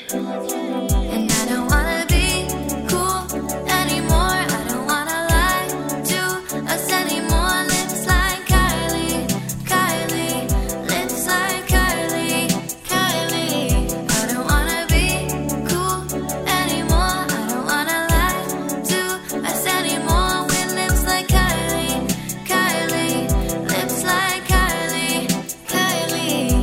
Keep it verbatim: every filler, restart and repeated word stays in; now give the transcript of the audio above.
And I don't wanna be cool anymore. I don't wanna lie to us anymore. Lips like Kylie, Kylie. Lips like Kylie, Kylie. I don't wanna be cool anymore. I don't wanna lie to us anymore. With lips like Kylie, Kylie. Lips like Kylie, Kylie.